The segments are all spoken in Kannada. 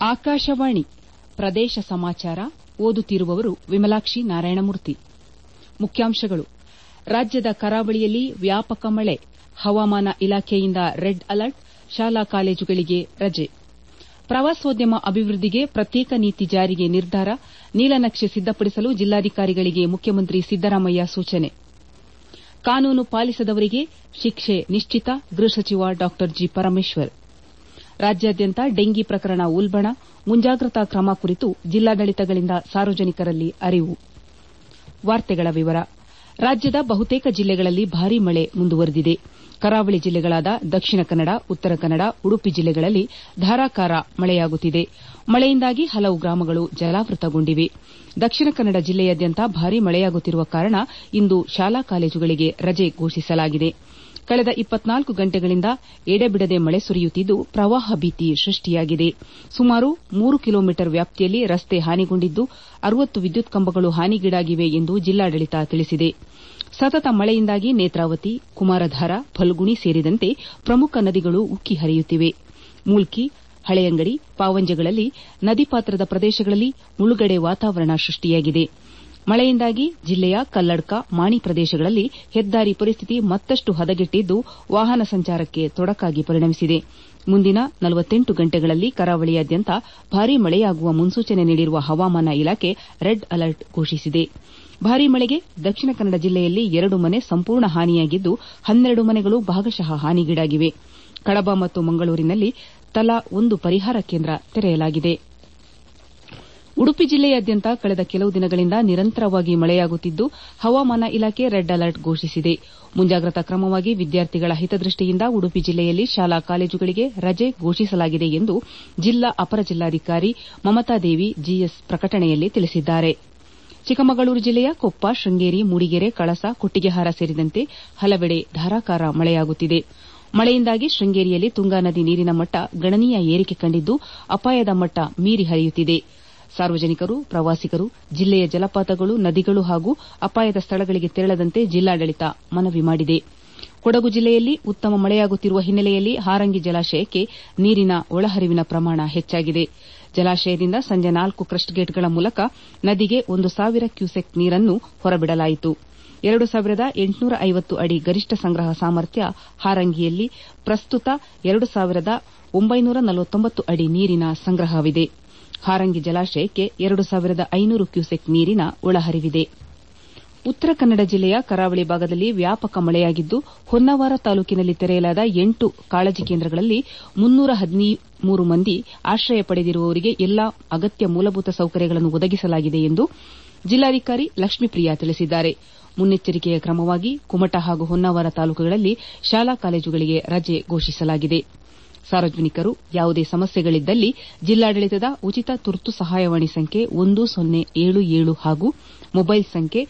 ಆಕಾಶವಾಣಿ ಪ್ರದೇಶ ಸಮಾಚಾರ ಓದುತ್ತಿರುವವರು ವಿಮಲಾಕ್ಷಿ ನಾರಾಯಣಮೂರ್ತಿ. ಮುಖ್ಯಾಂಶಗಳು. ರಾಜ್ಯದ ಕರಾವಳಿಯಲ್ಲಿ ವ್ಯಾಪಕ ಮಳೆ, ಹವಾಮಾನ ಇಲಾಖೆಯಿಂದ ರೆಡ್ ಅಲರ್ಟ್, ಶಾಲಾ ಕಾಲೇಜುಗಳಿಗೆ ರಜೆ. ಪ್ರವಾಸೋದ್ಯಮ ಅಭಿವೃದ್ಧಿಗೆ ಪ್ರತ್ಯೇಕ ನೀತಿ ಜಾರಿಗೆ ನಿರ್ಧಾರ, ನೀಲನಕ್ಷೆ ಸಿದ್ದಪಡಿಸಲು ಜಿಲ್ಲಾಧಿಕಾರಿಗಳಿಗೆ ಮುಖ್ಯಮಂತ್ರಿ ಸಿದ್ದರಾಮಯ್ಯ ಸೂಚನೆ. ಕಾನೂನು ಪಾಲಿಸದವರಿಗೆ ಶಿಕ್ಷೆ ನಿಶ್ಚಿತ, ಗೃಹ ಸಚಿವ ಡಾ ಜಿ. ಪರಮೇಶ್ವರ್. ರಾಜ್ಯಾದ್ಯಂತ ಡೆಂಗಿ ಪ್ರಕರಣ ಉಲ್ಬಣ, ಮುಂಜಾಗ್ರತಾ ಕ್ರಮ ಕುರಿತು ಜಿಲ್ಲಾಡಳಿತಗಳಿಂದ ಸಾರ್ವಜನಿಕರಲ್ಲಿ ಅರಿವು. ರಾಜ್ಯದ ಬಹುತೇಕ ಜಿಲ್ಲೆಗಳಲ್ಲಿ ಭಾರೀ ಮಳೆ ಮುಂದುವರೆದಿದೆ. ಕರಾವಳಿ ಜಿಲ್ಲೆಗಳಾದ ದಕ್ಷಿಣ ಕನ್ನಡ, ಉತ್ತರ ಕನ್ನಡ, ಉಡುಪಿ ಜಿಲ್ಲೆಗಳಲ್ಲಿ ಧಾರಾಕಾರ ಮಳೆಯಾಗುತ್ತಿದೆ. ಮಳೆಯಿಂದಾಗಿ ಹಲವು ಗ್ರಾಮಗಳು ಜಲಾವೃತಗೊಂಡಿವೆ. ದಕ್ಷಿಣ ಕನ್ನಡ ಜಿಲ್ಲೆಯಾದ್ಯಂತ ಭಾರೀ ಮಳೆಯಾಗುತ್ತಿರುವ ಕಾರಣ ಇಂದು ಶಾಲಾ ಕಾಲೇಜುಗಳಿಗೆ ರಜೆ ಘೋಷಿಸಲಾಗಿದೆ. ಕಳೆದ 24 ಗಂಟೆಗಳಿಂದ ಎಡೆಬಿಡದೆ ಮಳೆ ಸುರಿಯುತ್ತಿದ್ದು ಪ್ರವಾಹ ಭೀತಿ ಸೃಷ್ಟಿಯಾಗಿದೆ. ಸುಮಾರು 3 ಕಿಲೋಮೀಟರ್ ವ್ಯಾಪ್ತಿಯಲ್ಲಿ ರಸ್ತೆ ಹಾನಿಗೊಂಡಿದ್ದು 60 ವಿದ್ಯುತ್ ಕಂಬಗಳು ಹಾನಿಗೀಡಾಗಿವೆ ಎಂದು ಜಿಲ್ಲಾಡಳಿತ ತಿಳಿಸಿದೆ. ಸತತ ಮಳೆಯಿಂದಾಗಿ ನೇತ್ರಾವತಿ, ಕುಮಾರಧಾರ, ಫಲ್ಗುಣಿ ಸೇರಿದಂತೆ ಪ್ರಮುಖ ನದಿಗಳು ಉಕ್ಕಿ ಹರಿಯುತ್ತಿವೆ. ಮೂಲ್ಕಿ, ಹಳೆಯಂಗಡಿ, ಪಾವಂಜೆಗಳಲ್ಲಿ ನದಿ ಪಾತ್ರದ ಪ್ರದೇಶಗಳಲ್ಲಿ ಮುಳುಗಡೆ ವಾತಾವರಣ ಸೃಷ್ಟಿಯಾಗಿದೆ. ಮಳೆಯಿಂದಾಗಿ ಜಿಲ್ಲೆಯ ಕಲ್ಲಡ್ಕ, ಮಾಣಿ ಪ್ರದೇಶಗಳಲ್ಲಿ ಹೆದ್ದಾರಿ ಪರಿಸ್ಥಿತಿ ಮತ್ತಷ್ಟು ಹದಗೆಟ್ಟಿದ್ದು ವಾಹನ ಸಂಚಾರಕ್ಕೆ ತೊಡಕಾಗಿ ಪರಿಣಮಿಸಿದೆ. ಮುಂದಿನ 48 ಗಂಟೆಗಳಲ್ಲಿ ಕರಾವಳಿಯಾದ್ಯಂತ ಭಾರೀ ಮಳೆಯಾಗುವ ಮುನ್ಸೂಚನೆ ನೀಡಿರುವ ಹವಾಮಾನ ಇಲಾಖೆ ರೆಡ್ ಅಲರ್ಟ್ ಘೋಷಿಸಿದೆ. ಭಾರೀ ಮಳೆಗೆ ದಕ್ಷಿಣ ಕನ್ನಡ ಜಿಲ್ಲೆಯಲ್ಲಿ 2 ಮನೆ ಸಂಪೂರ್ಣ ಹಾನಿಯಾಗಿದ್ದು 12 ಮನೆಗಳು ಭಾಗಶಃ ಹಾನಿಗೀಡಾಗಿವೆ. ಕಡಬ ಮತ್ತು ಮಂಗಳೂರಿನಲ್ಲಿ ತಲಾ 1 ಪರಿಹಾರ ಕೇಂದ್ರ ತೆರೆಯಲಾಗಿದೆ. ಉಡುಪಿ ಜಿಲ್ಲೆಯಾದ್ಯಂತ ಕಳೆದ ಕೆಲವು ದಿನಗಳಿಂದ ನಿರಂತರವಾಗಿ ಮಳೆಯಾಗುತ್ತಿದ್ದು ಹವಾಮಾನ ಇಲಾಖೆ ರೆಡ್ ಅಲರ್ಟ್ ಘೋಷಿಸಿದೆ. ಮುಂಜಾಗ್ರತಾ ಕ್ರಮವಾಗಿ ವಿದ್ಯಾರ್ಥಿಗಳ ಹಿತದೃಷ್ಟಿಯಿಂದ ಉಡುಪಿ ಜಿಲ್ಲೆಯಲ್ಲಿ ಶಾಲಾ ಕಾಲೇಜುಗಳಿಗೆ ರಜೆ ಘೋಷಿಸಲಾಗಿದೆ ಎಂದು ಜಿಲ್ಲಾ ಅಪರ ಜಿಲ್ಲಾಧಿಕಾರಿ ಮಮತಾದೇವಿ ಜಿಎಸ್ ಪ್ರಕಟಣೆಯಲ್ಲಿ ತಿಳಿಸಿದ್ದಾರೆ. ಚಿಕ್ಕಮಗಳೂರು ಜಿಲ್ಲೆಯ ಕೊಪ್ಪ, ಶೃಂಗೇರಿ, ಮೂಡಿಗೆರೆ, ಕಳಸ, ಕೊಟ್ಟಿಗೆಹಾರ ಸೇರಿದಂತೆ ಹಲವೆಡೆ ಧಾರಾಕಾರ ಮಳೆಯಾಗುತ್ತಿದೆ. ಮಳೆಯಿಂದಾಗಿ ಶೃಂಗೇರಿಯಲ್ಲಿ ತುಂಗಾ ನದಿ ನೀರಿನ ಮಟ್ಟ ಗಣನೀಯ ಏರಿಕೆ ಕಂಡಿದ್ದು ಅಪಾಯದ ಮಟ್ಟ ಮೀರಿ ಹರಿಯುತ್ತಿದೆ. ಸಾರ್ವಜನಿಕರು, ಪ್ರವಾಸಿಗರು ಜಿಲ್ಲೆಯ ಜಲಪಾತಗಳು, ನದಿಗಳು ಹಾಗೂ ಅಪಾಯದ ಸ್ಥಳಗಳಿಗೆ ತೆರಳದಂತೆ ಜಿಲ್ಲಾಡಳಿತ ಮನವಿ ಮಾಡಿದೆ. ಕೊಡಗು ಜಿಲ್ಲೆಯಲ್ಲಿ ಉತ್ತಮ ಮಳೆಯಾಗುತ್ತಿರುವ ಹಿನ್ನೆಲೆಯಲ್ಲಿ ಹಾರಂಗಿ ಜಲಾಶಯಕ್ಕೆ ನೀರಿನ ಒಳಹರಿವಿನ ಪ್ರಮಾಣ ಹೆಚ್ಚಾಗಿದೆ. ಜಲಾಶಯದಿಂದ ಸಂಜೆ 4 ಕ್ರಸ್ಟ್ ಗೇಟ್ಗಳ ಮೂಲಕ ನದಿಗೆ 1,000 ಕ್ಯೂಸೆಕ್ ನೀರನ್ನು ಹೊರಬಿಡಲಾಯಿತು. 2,850 ಅಡಿ ಗರಿಷ್ಠ ಸಂಗ್ರಹ ಸಾಮರ್ಥ್ಯ ಹಾರಂಗಿಯಲ್ಲಿ ಪ್ರಸ್ತುತ 2,949 ಅಡಿ ನೀರಿನ ಸಂಗ್ರಹವಿದೆ. ಹಾರಂಗಿ ಜಲಾಶಯಕ್ಕೆ 2,500 ಕ್ಯೂಸೆಕ್ ನೀರಿನ ಒಳಹರಿವಿದೆ. ಉತ್ತರ ಕನ್ನಡ ಜಿಲ್ಲೆಯ ಕರಾವಳಿ ಭಾಗದಲ್ಲಿ ವ್ಯಾಪಕ ಮಳೆಯಾಗಿದ್ದು ಹೊನ್ನಾವರ ತಾಲೂಕಿನಲ್ಲಿ ತೆರೆಯಲಾದ 8 ಕಾಳಜಿ ಕೇಂದ್ರಗಳಲ್ಲಿ 313 ಮಂದಿ ಆಶ್ರಯ ಪಡೆದಿರುವವರಿಗೆ ಎಲ್ಲಾ ಅಗತ್ಯ ಮೂಲಭೂತ ಸೌಕರ್ಯಗಳನ್ನು ಒದಗಿಸಲಾಗಿದೆ ಎಂದು ಜಿಲ್ಲಾಧಿಕಾರಿ ಲಕ್ಷ್ಮೀಪ್ರಿಯಾ ತಿಳಿಸಿದ್ದಾರೆ. ಮುನ್ನೆಚ್ಚರಿಕೆಯ ಕ್ರಮವಾಗಿ ಕುಮಟಾ ಹಾಗೂ ಹೊನ್ನಾವರ ತಾಲೂಕುಗಳಲ್ಲಿ ಶಾಲಾ ಕಾಲೇಜುಗಳಿಗೆ ರಜೆ ಘೋಷಿಸಲಾಗಿದೆ. ಸಾರ್ವಜನಿಕರು ಯಾವುದೇ ಸಮಸ್ಯೆಗಳಿದ್ದಲ್ಲಿ ಜಿಲ್ಲಾಡಳಿತದ ಉಚಿತ ತುರ್ತು ಸಹಾಯವಾಣಿ ಸಂಖ್ಯೆ 1077 ಹಾಗೂ ಮೊಬೈಲ್ ಸಂಖ್ಯೆ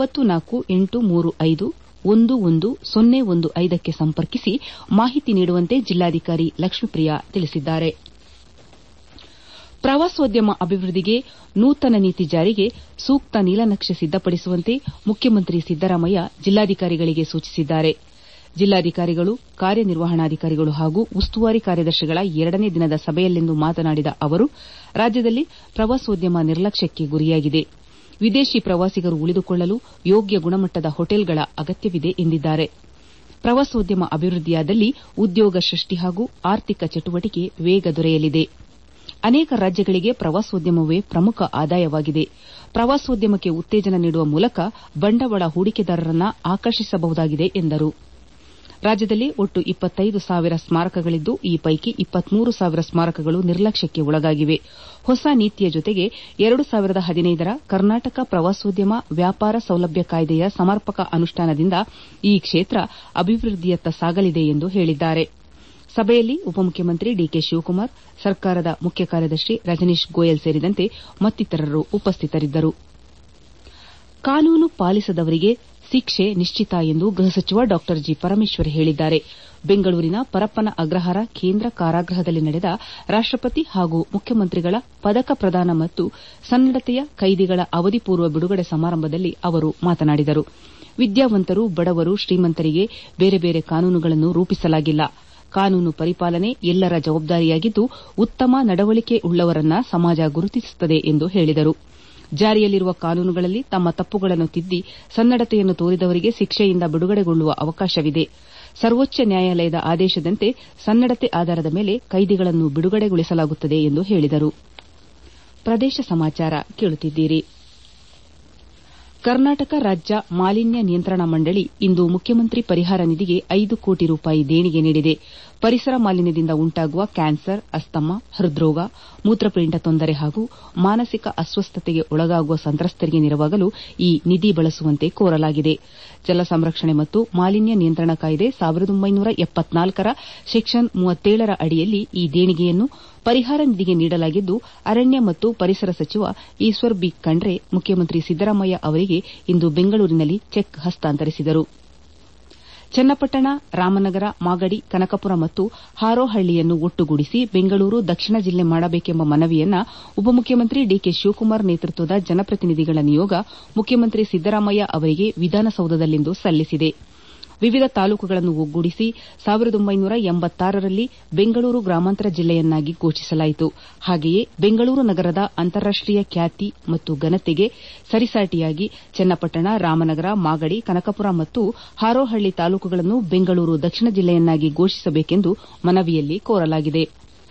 9483511015ಕ್ಕೆ ಸಂಪರ್ಕಿಸಿ ಮಾಹಿತಿ ನೀಡುವಂತೆ ಜಿಲ್ಲಾಧಿಕಾರಿ ಲಕ್ಷ್ಮೀಪ್ರಿಯಾ ತಿಳಿಸಿದ್ದಾರೆ. ಪ್ರವಾಸೋದ್ಯಮ ಅಭಿವೃದ್ಧಿಗೆ ನೂತನ ನೀತಿ ಜಾರಿಗೆ ಸೂಕ್ತ ನೀಲನಕ್ಷೆ ಸಿದ್ದಪಡಿಸುವಂತೆ ಮುಖ್ಯಮಂತ್ರಿ ಸಿದ್ದರಾಮಯ್ಯ ಜಿಲ್ಲಾಧಿಕಾರಿಗಳಿಗೆ ಸೂಚಿಸಿದ್ದಾರೆ. ಜಿಲ್ಲಾಧಿಕಾರಿಗಳು, ಕಾರ್ಯನಿರ್ವಹಣಾಧಿಕಾರಿಗಳು ಹಾಗೂ ಉಸ್ತುವಾರಿ ಕಾರ್ಯದರ್ಶಿಗಳ 2ನೇ ದಿನದ ಸಭೆಯಲ್ಲಿಂದು ಮಾತನಾಡಿದ ಅವರು, ರಾಜ್ಯದಲ್ಲಿ ಪ್ರವಾಸೋದ್ಯಮ ನಿರ್ಲಕ್ಷ್ಯಕ್ಕೆ ಗುರಿಯಾಗಿದೆ. ವಿದೇಶಿ ಪ್ರವಾಸಿಗರು ಉಳಿದುಕೊಳ್ಳಲು ಯೋಗ್ಯ ಗುಣಮಟ್ಟದ ಹೋಟೆಲ್ಗಳ ಅಗತ್ಯವಿದೆ ಎಂದಿದ್ದಾರೆ. ಪ್ರವಾಸೋದ್ಯಮ ಅಭಿವೃದ್ಧಿಯಾದಲ್ಲಿ ಉದ್ಯೋಗ ಸೃಷ್ಟಿ ಹಾಗೂ ಆರ್ಥಿಕ ಚಟುವಟಿಕೆ ವೇಗ ದೊರೆಯಲಿದೆ. ಅನೇಕ ರಾಜ್ಯಗಳಿಗೆ ಪ್ರವಾಸೋದ್ಯಮವೇ ಪ್ರಮುಖ ಆದಾಯವಾಗಿದೆ. ಪ್ರವಾಸೋದ್ಯಮಕ್ಕೆ ಉತ್ತೇಜನ ನೀಡುವ ಮೂಲಕ ಬಂಡವಾಳ ಹೂಡಿಕೆದಾರರನ್ನು ಆಕರ್ಷಿಸಬಹುದಾಗಿದೆ ಎಂದರು. ರಾಜ್ಯದಲ್ಲಿ ಒಟ್ಟು 25,000 ಸ್ಮಾರಕಗಳಿದ್ದು ಈ ಪೈಕಿ 23,000 ಸ್ಮಾರಕಗಳು ನಿರ್ಲಕ್ಷ್ಯಕ್ಕೆ ಒಳಗಾಗಿವೆ. ಹೊಸ ನೀತಿಯ ಜೊತೆಗೆ 2015ರ ಕರ್ನಾಟಕ ಪ್ರವಾಸೋದ್ಯಮ ವ್ಯಾಪಾರ ಸೌಲಭ್ಯ ಕಾಯ್ದೆಯ ಸಮರ್ಪಕ ಅನುಷ್ಠಾನದಿಂದ ಈ ಕ್ಷೇತ್ರ ಅಭಿವೃದ್ಧಿಯತ್ತ ಸಾಗಲಿದೆ ಎಂದು ಹೇಳಿದ್ದಾರೆ. ಸಭೆಯಲ್ಲಿ ಉಪಮುಖ್ಯಮಂತ್ರಿ ಡಿಕೆ ಶಿವಕುಮಾರ್, ಸರ್ಕಾರದ ಮುಖ್ಯ ಕಾರ್ಯದರ್ಶಿ ರಜನೀಶ್ ಗೋಯಲ್ ಸೇರಿದಂತೆ ಮತ್ತಿತರರು ಉಪಸ್ಥಿತರಿದ್ದರು. ಕಾನೂನು ಪಾಲಿಸದವರಿಗೆ ಶಿಕ್ಷೆ ನಿಶ್ಚಿತ ಎಂದು ಗೃಹ ಸಚಿವ ಡಾ ಜಿ. ಪರಮೇಶ್ವರ್ ಹೇಳಿದ್ದಾರೆ. ಬೆಂಗಳೂರಿನ ಪರಪ್ಪನ ಅಗ್ರಹಾರ ಕೇಂದ್ರ ಕಾರಾಗೃಹದಲ್ಲಿ ನಡೆದ ರಾಷ್ಟಪತಿ ಹಾಗೂ ಮುಖ್ಯಮಂತ್ರಿಗಳ ಪದಕ ಪ್ರದಾನ ಮತ್ತು ಸನ್ನಡತೆಯ ಕೈದಿಗಳ ಅವಧಿ ಪೂರ್ವ ಬಿಡುಗಡೆ ಸಮಾರಂಭದಲ್ಲಿ ಅವರು ಮಾತನಾಡಿದರು. ವಿದ್ಯಾವಂತರು, ಬಡವರು, ಶ್ರೀಮಂತರಿಗೆ ಬೇರೆ ಬೇರೆ ಕಾನೂನುಗಳನ್ನು ರೂಪಿಸಲಾಗಿಲ್ಲ. ಕಾನೂನು ಪರಿಪಾಲನೆ ಎಲ್ಲರ ಜವಾಬ್ದಾರಿಯಾಗಿದ್ದು ಉತ್ತಮ ನಡವಳಿಕೆ ಉಳ್ಳವರನ್ನ ಸಮಾಜ ಗುರುತಿಸುತ್ತದೆ ಎಂದು ಹೇಳಿದರು. ಜಾರಿಯಲ್ಲಿರುವ ಕಾನೂನುಗಳಲ್ಲಿ ತಮ್ಮ ತಪ್ಪುಗಳನ್ನು ತಿದ್ದಿ ಸನ್ನಡತೆಯನ್ನು ತೋರಿದವರಿಗೆ ಶಿಕ್ಷೆಯಿಂದ ಬಿಡುಗಡೆಗೊಳ್ಳುವ ಅವಕಾಶವಿದೆ. ಸರ್ವೋಚ್ಚ ನ್ಯಾಯಾಲಯದ ಆದೇಶದಂತೆ ಸನ್ನಡತೆ ಆಧಾರದ ಮೇಲೆ ಕೈದಿಗಳನ್ನು ಬಿಡುಗಡೆಗೊಳಿಸಲಾಗುತ್ತದೆ ಎಂದು ಹೇಳಿದರು. ಪ್ರದೇಶ ಸಮಾಚಾರ ಕೇಳುತ್ತಿದ್ದೀರಿ. ಕರ್ನಾಟಕ ರಾಜ್ಯ ಮಾಲಿನ್ಯ ನಿಯಂತ್ರಣ ಮಂಡಳಿ ಇಂದು ಮುಖ್ಯಮಂತ್ರಿ ಪರಿಹಾರ ನಿಧಿಗೆ 5 ಕೋಟಿ ರೂಪಾಯಿ ದೇಣಿಗೆ ನೀಡಿದೆ. ಪರಿಸರ ಮಾಲಿನ್ಯದಿಂದ ಉಂಟಾಗುವ ಕ್ಯಾನ್ಸರ್, ಅಸ್ತಮಾ, ಹೃದ್ರೋಗ, ಮೂತ್ರಪಿಂಡ ತೊಂದರೆ ಹಾಗೂ ಮಾನಸಿಕ ಅಸ್ವಸ್ಥತೆಗೆ ಒಳಗಾಗುವ ಸಂತ್ರಸ್ತರಿಗೆ ನೆರವಾಗಲು ಈ ನಿಧಿ ಬಳಸುವಂತೆ ಕೋರಲಾಗಿದೆ. ಜಲ ಸಂರಕ್ಷಣೆ ಮತ್ತು ಮಾಲಿನ್ಯ ನಿಯಂತ್ರಣ ಕಾಯ್ದೆ 1974ರ ಸೆಕ್ಷನ್ 37ರ ಅಡಿಯಲ್ಲಿ ಈ ದೇಣಿಗೆಯನ್ನು ಪರಿಹಾರ ನಿಧಿಗೆ ನೀಡಲಾಗಿದ್ದು, ಅರಣ್ಯ ಮತ್ತು ಪರಿಸರ ಸಚಿವ ಈಶ್ವರ್ ಬಿ ಖಂಡ್ರೆ ಮುಖ್ಯಮಂತ್ರಿ ಸಿದ್ದರಾಮಯ್ಯ ಅವರಿಗೆ ಇಂದು ಬೆಂಗಳೂರಿನಲ್ಲಿ ಚೆಕ್ ಹಸ್ತಾಂತರಿಸಿದರು. ಚನ್ನಪಟ್ಟಣ, ರಾಮನಗರ, ಮಾಗಡಿ, ಕನಕಪುರ ಮತ್ತು ಹಾರೋಹಳ್ಳಿಯನ್ನು ಒಟ್ಟುಗೂಡಿಸಿ ಬೆಂಗಳೂರು ದಕ್ಷಿಣ ಜಿಲ್ಲೆ ಮಾಡಬೇಕೆಂಬ ಮನವಿಯನ್ನು ಉಪಮುಖ್ಯಮಂತ್ರಿ ಡಿಕೆ ಶಿವಕುಮಾರ್ ನೇತೃತ್ವದ ಜನಪ್ರತಿನಿಧಿಗಳ ನಿಯೋಗ ಮುಖ್ಯಮಂತ್ರಿ ಸಿದ್ದರಾಮಯ್ಯ ಅವರಿಗೆ ವಿಧಾನಸೌಧದಲ್ಲಿಂದು ಸಲ್ಲಿಸಿದೆ. ವಿವಿಧ ತಾಲೂಕುಗಳನ್ನು ಒಗ್ಗೂಡಿಸಿ 1986ರಲ್ಲಿ ಬೆಂಗಳೂರು ಗ್ರಾಮಾಂತರ ಜಿಲ್ಲೆಯನ್ನಾಗಿ ಘೋಷಿಸಲಾಯಿತು. ಹಾಗೆಯೇ ಬೆಂಗಳೂರು ನಗರದ ಅಂತಾರಾಷ್ಟೀಯ ಖ್ಯಾತಿ ಮತ್ತು ಘನತೆಗೆ ಸರಿಸಾಟಿಯಾಗಿ ಚನ್ನಪಟ್ಟಣ, ರಾಮನಗರ, ಮಾಗಡಿ, ಕನಕಪುರ ಮತ್ತು ಹಾರೋಹಳ್ಳಿ ತಾಲೂಕುಗಳನ್ನು ಬೆಂಗಳೂರು ದಕ್ಷಿಣ ಜಿಲ್ಲೆಯನ್ನಾಗಿ ಘೋಷಿಸಬೇಕೆಂದು ಮನವಿಯಲ್ಲಿ ಕೋರಲಾಗಿದೆ.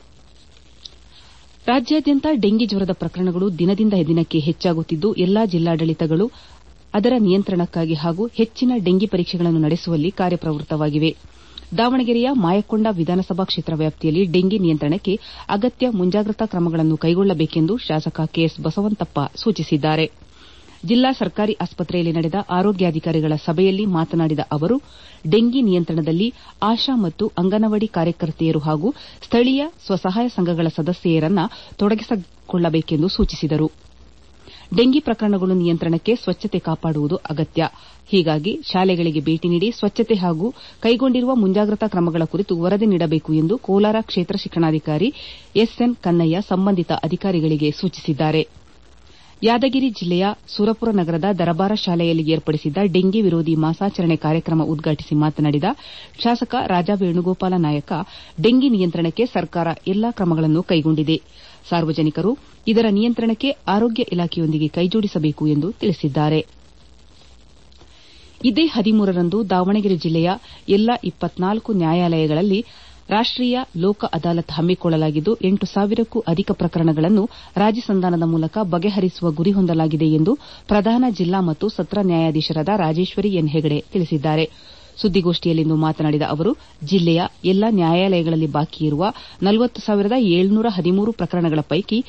ರಾಜ್ಯಾದ್ಯಂತ ಡೆಂಗಿ ಜ್ವರದ ಪ್ರಕರಣಗಳು ದಿನದಿಂದ ದಿನಕ್ಕೆ ಹೆಚ್ಚಾಗುತ್ತಿದ್ದು, ಎಲ್ಲಾ ಜಿಲ್ಲಾಡಳಿತಗಳು ಅದರ ನಿಯಂತ್ರಣಕ್ಕಾಗಿ ಹಾಗೂ ಹೆಚ್ಚಿನ ಡೆಂಗಿ ಪರೀಕ್ಷೆಗಳನ್ನು ನಡೆಸುವಲ್ಲಿ ಕಾರ್ಯಪ್ರವೃತ್ತವಾಗಿವೆ. ದಾವಣಗೆರೆಯ ಮಾಯಕೊಂಡ ವಿಧಾನಸಭಾ ಕ್ಷೇತ್ರ ವ್ಯಾಪ್ತಿಯಲ್ಲಿ ಡೆಂಗಿ ನಿಯಂತ್ರಣಕ್ಕೆ ಅಗತ್ಯ ಮುಂಜಾಗ್ರತಾ ಕ್ರಮಗಳನ್ನು ಕೈಗೊಳ್ಳಬೇಕೆಂದು ಶಾಸಕ ಕೆಎಸ್ ಬಸವಂತಪ್ಪ ಸೂಚಿಸಿದ್ದಾರೆ. ಜಿಲ್ಲಾ ಸರ್ಕಾರಿ ಆಸ್ಪತ್ರೆಯಲ್ಲಿ ನಡೆದ ಆರೋಗ್ಯಾಧಿಕಾರಿಗಳ ಸಭೆಯಲ್ಲಿ ಮಾತನಾಡಿದ ಅವರು, ಡೆಂಗಿ ನಿಯಂತ್ರಣದಲ್ಲಿ ಆಶಾ ಮತ್ತು ಅಂಗನವಾಡಿ ಕಾರ್ಯಕರ್ತೆಯರು ಹಾಗೂ ಸ್ಥಳೀಯ ಸ್ವಸಹಾಯ ಸಂಘಗಳ ಸದಸ್ಯೆಯರನ್ನು ತೊಡಗಿಸಿಕೊಳ್ಳಬೇಕೆಂದು ಸೂಚಿಸಿದರು. ಡೆಂಗಿ ಪ್ರಕರಣಗಳು ನಿಯಂತ್ರಣಕ್ಕೆ ಸ್ವಚ್ಛತೆ ಕಾಪಾಡುವುದು ಅಗತ್ಯ. ಹೀಗಾಗಿ ಶಾಲೆಗಳಿಗೆ ಭೇಟಿ ನೀಡಿ ಸ್ವಚ್ಛತೆ ಹಾಗೂ ಕೈಗೊಂಡಿರುವ ಮುಂಜಾಗ್ರತಾ ಕ್ರಮಗಳ ಕುರಿತು ವರದಿ ನೀಡಬೇಕು ಎಂದು ಕೋಲಾರ ಕ್ಷೇತ್ರ ಶಿಕ್ಷಣಾಧಿಕಾರಿ ಎಸ್ಎನ್ ಕನ್ನಯ್ಯ ಸಂಬಂಧಿತ ಅಧಿಕಾರಿಗಳಿಗೆ ಸೂಚಿಸಿದ್ದಾರೆ. ಯಾದಗಿರಿ ಜಿಲ್ಲೆಯ ಸುರಪುರ ನಗರದ ದರಬಾರ ಶಾಲೆಯಲ್ಲಿ ಏರ್ಪಡಿಸಿದ್ದ ಡೆಂಗಿ ವಿರೋಧಿ ಮಾಸಾಚರಣೆ ಕಾರ್ಯಕ್ರಮ ಉದ್ಘಾಟಿಸಿ ಮಾತನಾಡಿದ ಶಾಸಕ ರಾಜಾ ವೇಣುಗೋಪಾಲ ನಾಯಕ, ಡೆಂಗಿ ನಿಯಂತ್ರಣಕ್ಕೆ ಸರ್ಕಾರ ಎಲ್ಲಾ ಕ್ರಮಗಳನ್ನು ಕೈಗೊಂಡಿದೆ. ಸಾರ್ವಜನಿಕರು ಇದರ ನಿಯಂತ್ರಣಕ್ಕೆ ಆರೋಗ್ಯ ಇಲಾಖೆಯೊಂದಿಗೆ ಕೈಜೋಡಿಸಬೇಕು ಎಂದು ತಿಳಿಸಿದ್ದಾರೆ. ಇದೇ 13ರಂದು ದಾವಣಗೆರೆ ಜಿಲ್ಲೆಯ ಎಲ್ಲಾ 24 ನ್ಯಾಯಾಲಯಗಳಲ್ಲಿ ರಾಷ್ಟೀಯ ಲೋಕ ಅದಾಲತ್ ಹಮ್ಮಿಕೊಳ್ಳಲಾಗಿದ್ದು 8,000ಕ್ಕೂ ಅಧಿಕ ಪ್ರಕರಣಗಳನ್ನು ರಾಜಿ ಸಂಧಾನದ ಮೂಲಕ ಬಗೆಹರಿಸುವ ಗುರಿ ಹೊಂದಲಾಗಿದೆ ಎಂದು ಪ್ರಧಾನ ಜಿಲ್ಲಾ ಮತ್ತು ಸತ್ರ ನ್ಯಾಯಾಧೀಶರಾದ ರಾಜೇಶ್ವರಿ ಎನ್ ಹೆಗಡೆ ತಿಳಿಸಿದ್ದಾರೆ. ಸುದ್ದಿಗೋಷ್ಠಿಯಲ್ಲಿಂದು ಮಾತನಾಡಿದ ಅವರು, ಜಿಲ್ಲೆಯ ಎಲ್ಲಾ ನ್ಯಾಯಾಲಯಗಳಲ್ಲಿ ಬಾಕಿ ಇರುವ 40,713 ಪ್ರಕರಣಗಳ ಪೈಕಿ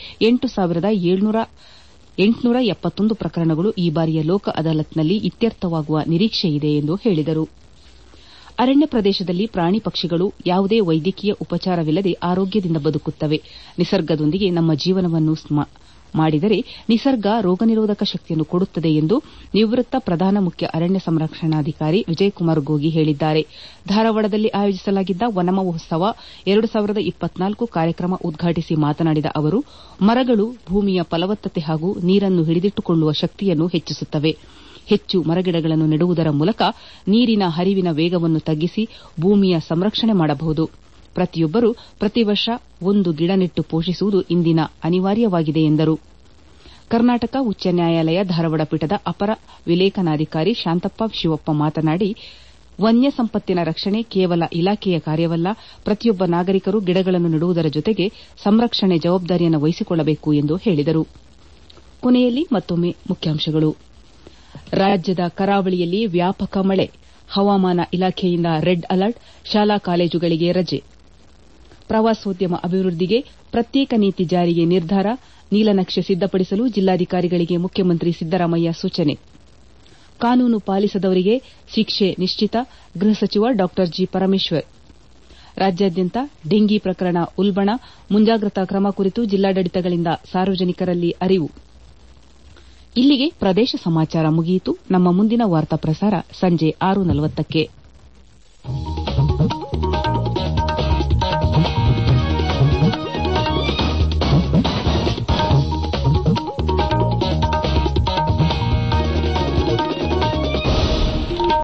8,871 ಪ್ರಕರಣಗಳು ಈ ಬಾರಿಯ ಲೋಕ ಅದಾಲತ್ನಲ್ಲಿ ಇತ್ಯರ್ಥವಾಗುವ ನಿರೀಕ್ಷೆಯಿದೆ ಎಂದು ಹೇಳಿದರು. ಅರಣ್ಯ ಪ್ರದೇಶದಲ್ಲಿ ಪ್ರಾಣಿ ಪಕ್ಷಿಗಳು ಯಾವುದೇ ವೈದ್ಯಕೀಯ ಉಪಚಾರವಿಲ್ಲದೆ ಆರೋಗ್ಯದಿಂದ ಬದುಕುತ್ತವೆ. ನಿಸರ್ಗದೊಂದಿಗೆ ನಮ್ಮ ಜೀವನವನ್ನು ಮಾಡಿದರೆ ನಿಸರ್ಗ ರೋಗನಿರೋಧಕ ಶಕ್ತಿಯನ್ನು ಕೊಡುತ್ತದೆ ಎಂದು ನಿವೃತ್ತ ಪ್ರಧಾನ ಮುಖ್ಯ ಅರಣ್ಯ ಸಂರಕ್ಷಣಾಧಿಕಾರಿ ವಿಜಯಕುಮಾರ್ ಗೋಗಿ ಹೇಳಿದ್ದಾರೆ. ಧಾರವಾಡದಲ್ಲಿ ಆಯೋಜಿಸಲಾಗಿದ್ದ ವನ ಮಹೋತ್ಸವ 2024 ಕಾರ್ಯಕ್ರಮ ಉದ್ಘಾಟಿಸಿ ಮಾತನಾಡಿದ ಅವರು, ಮರಗಳು ಭೂಮಿಯ ಫಲವತ್ತತೆ ಹಾಗೂ ನೀರನ್ನು ಹಿಡಿದಿಟ್ಟುಕೊಳ್ಳುವ ಶಕ್ತಿಯನ್ನು ಹೆಚ್ಚಿಸುತ್ತವೆ. ಹೆಚ್ಚು ಮರಗಿಡಗಳನ್ನು ನೆಡುವುದರ ಮೂಲಕ ನೀರಿನ ಹರಿವಿನ ವೇಗವನ್ನು ತಗ್ಗಿಸಿ ಭೂಮಿಯ ಸಂರಕ್ಷಣೆ ಮಾಡಬಹುದು. ಪ್ರತಿಯೊಬ್ಬರು ಪ್ರತಿ ವರ್ಷ ಒಂದು ಗಿಡ ನೆಟ್ಟು ಪೋಷಿಸುವುದು ಇಂದಿನ ಅನಿವಾರ್ಯವಾಗಿದೆ ಎಂದರು. ಕರ್ನಾಟಕ ಉಚ್ಚ ನ್ಯಾಯಾಲಯ ಧಾರವಾಡ ಪೀಠದ ಅಪರ ವಿಲೇಖನಾಧಿಕಾರಿ ಶಾಂತಪ್ಪ ಶಿವಪ್ಪ ಮಾತನಾಡಿ, ವನ್ಯ ಸಂಪತ್ತಿನ ರಕ್ಷಣೆ ಕೇವಲ ಇಲಾಖೆಯ ಕಾರ್ಯವಲ್ಲ, ಪ್ರತಿಯೊಬ್ಬ ನಾಗರಿಕರು ಗಿಡಗಳನ್ನು ನೆಡುವುದರ ಜೊತೆಗೆ ಸಂರಕ್ಷಣೆ ಜವಾಬ್ದಾರಿಯನ್ನು ವಹಿಸಿಕೊಳ್ಳಬೇಕು ಎಂದು ಹೇಳಿದರು. ಕೊನೆಯಲ್ಲಿ ಮತ್ತೊಮ್ಮೆ ಮುಖ್ಯಾಂಶಗಳು. ರಾಜ್ಯದ ಕರಾವಳಿಯಲ್ಲಿ ವ್ಯಾಪಕ ಮಳೆ, ಹವಾಮಾನ ಇಲಾಖೆಯಿಂದ ರೆಡ್ ಅಲರ್ಟ್, ಶಾಲಾ ಕಾಲೇಜುಗಳಿಗೆ ರಜೆ. ಪ್ರವಾಸೋದ್ಯಮ ಅಭಿವೃದ್ಧಿಗೆ ಪ್ರತ್ಯೇಕ ನೀತಿ ಜಾರಿಗೆ ನಿರ್ಧಾರ, ನೀಲನಕ್ಷೆ ಸಿದ್ದಪಡಿಸಲು ಜಿಲ್ಲಾಧಿಕಾರಿಗಳಿಗೆ ಮುಖ್ಯಮಂತ್ರಿ ಸಿದ್ದರಾಮಯ್ಯ ಸೂಚನೆ. ಕಾನೂನು ಪಾಲಿಸದವರಿಗೆ ಶಿಕ್ಷೆ ನಿಶ್ಚಿತ, ಗೃಹ ಸಚಿವ ಡಾ ಜಿ ಪರಮೇಶ್ವರ್. ರಾಜ್ಯಾದ್ಯಂತ ಡೆಂಗಿ ಪ್ರಕರಣ ಉಲ್ಬಣ, ಮುಂಜಾಗ್ರತಾ ಕ್ರಮ ಕುರಿತು ಜಿಲ್ಲಾಡಳಿತಗಳಿಂದ ಸಾರ್ವಜನಿಕರಲ್ಲಿ ಅರಿವು. ಇಲ್ಲಿಗೆ ಪ್ರದೇಶ ಸಮಾಚಾರ ಮುಗಿಯಿತು. ನಮ್ಮ ಮುಂದಿನ ವಾರ್ತಾ ಪ್ರಸಾರ ಸಂಜೆ 6:40ಕ್ಕೆ.